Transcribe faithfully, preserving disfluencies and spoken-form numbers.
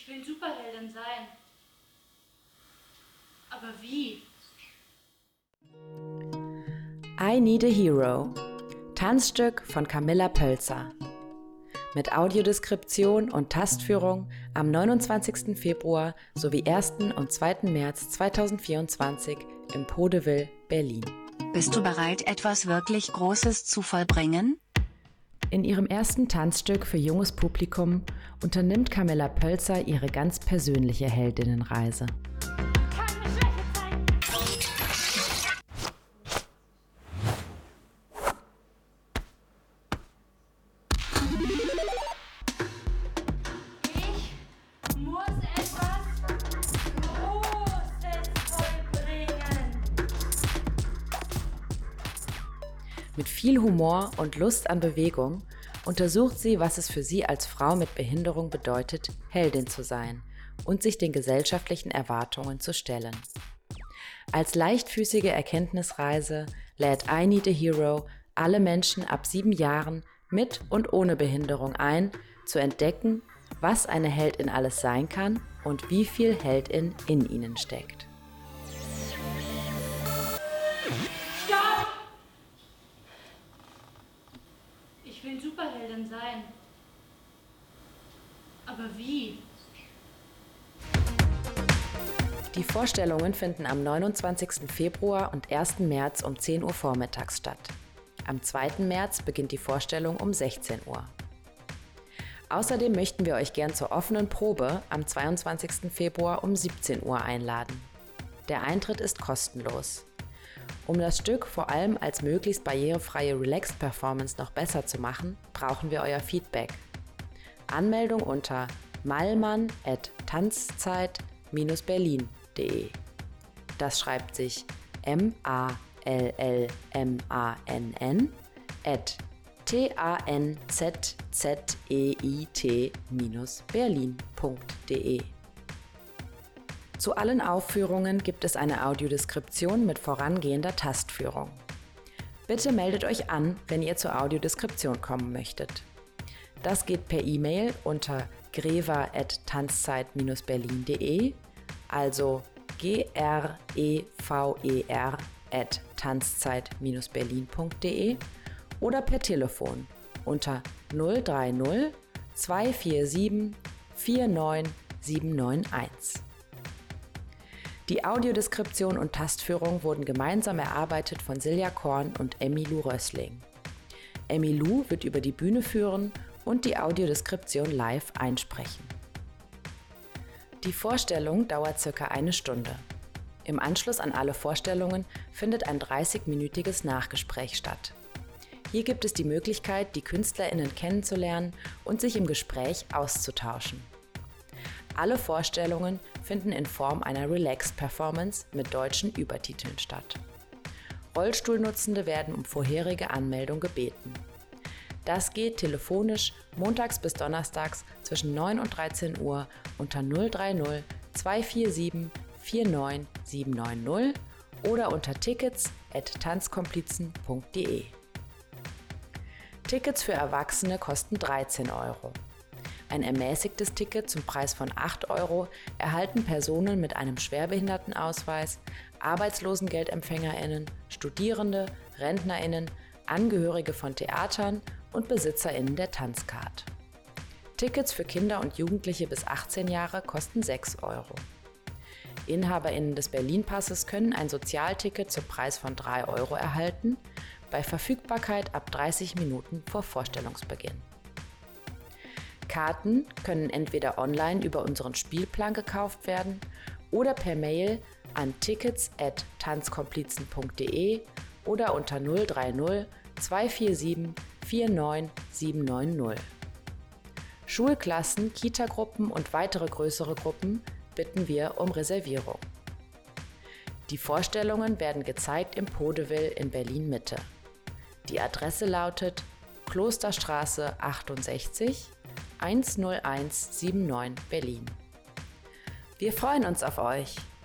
Ich will Superheldin sein. Aber wie? I Need a Hero. Tanzstück von Camilla Pölzer. Mit Audiodeskription und Tastführung am neunundzwanzigsten Februar sowie ersten und zweiten März zweitausendvierundzwanzig im Podeville, Berlin. Bist du bereit, etwas wirklich Großes zu vollbringen? In ihrem ersten Tanzstück für junges Publikum unternimmt Camilla Pölzer ihre ganz persönliche Heldinnenreise. Ich muss etwas Großes vollbringen. Mit viel Humor und Lust an Bewegung untersucht sie, was es für sie als Frau mit Behinderung bedeutet, Heldin zu sein und sich den gesellschaftlichen Erwartungen zu stellen. Als leichtfüßige Erkenntnisreise lädt I Need a Hero alle Menschen ab sieben Jahren mit und ohne Behinderung ein, zu entdecken, was eine Heldin alles sein kann und wie viel Heldin in ihnen steckt. Stopp! Ich will Superheldin sein. Aber wie? Die Vorstellungen finden am neunundzwanzigsten Februar und ersten März um zehn Uhr vormittags statt. Am zweiten März beginnt die Vorstellung um sechzehn Uhr. Außerdem möchten wir euch gern zur offenen Probe am zweiundzwanzigsten Februar um siebzehn Uhr einladen. Der Eintritt ist kostenlos. Um das Stück vor allem als möglichst barrierefreie Relaxed-Performance noch besser zu machen, brauchen wir euer Feedback. Anmeldung unter malmann at tanzzeit Bindestrich berlin punkt de. Das schreibt sich M A L L M A N N at T A N Z Z E I T Berlin punkt de. Zu allen Aufführungen gibt es eine Audiodeskription mit vorangehender Tastführung. Bitte meldet euch an, wenn ihr zur Audiodeskription kommen möchtet. Das geht per E-Mail unter greva at tanzzeit Bindestrich berlin punkt de, also G R E V E R at tanzzeit Bindestrich berlin punkt de oder per Telefon unter null drei null zwei vier sieben vier neun sieben neun eins. Die Audiodeskription und Tastführung wurden gemeinsam erarbeitet von Silja Korn und Emmylou Rössling. Emmylou wird über die Bühne führen und die Audiodeskription live einsprechen. Die Vorstellung dauert circa eine Stunde. Im Anschluss an alle Vorstellungen findet ein dreißigminütiges Nachgespräch statt. Hier gibt es die Möglichkeit, die KünstlerInnen kennenzulernen und sich im Gespräch auszutauschen. Alle Vorstellungen finden in Form einer Relaxed-Performance mit deutschen Übertiteln statt. Rollstuhlnutzende werden um vorherige Anmeldung gebeten. Das geht telefonisch montags bis donnerstags zwischen neun und dreizehn Uhr unter null drei null zwei vier sieben vier neun sieben neun null oder unter tickets at tanzkomplizen punkt de. Tickets für Erwachsene kosten dreizehn Euro. Ein ermäßigtes Ticket zum Preis von acht Euro erhalten Personen mit einem Schwerbehindertenausweis, ArbeitslosengeldempfängerInnen, Studierende, RentnerInnen, Angehörige von Theatern und BesitzerInnen der Tanzcard. Tickets für Kinder und Jugendliche bis achtzehn Jahre kosten sechs Euro. InhaberInnen des Berlin-Passes können ein Sozialticket zum Preis von drei Euro erhalten, bei Verfügbarkeit ab dreißig Minuten vor Vorstellungsbeginn. Karten können entweder online über unseren Spielplan gekauft werden oder per Mail an tickets at tanzkomplizen punkt de oder unter null drei null zwei vier sieben vier neun sieben neun null. Schulklassen, Kitagruppen und weitere größere Gruppen bitten wir um Reservierung. Die Vorstellungen werden gezeigt im Podeville in Berlin-Mitte. Die Adresse lautet Klosterstraße achtundsechzig eins null eins sieben neun Berlin. Wir freuen uns auf euch!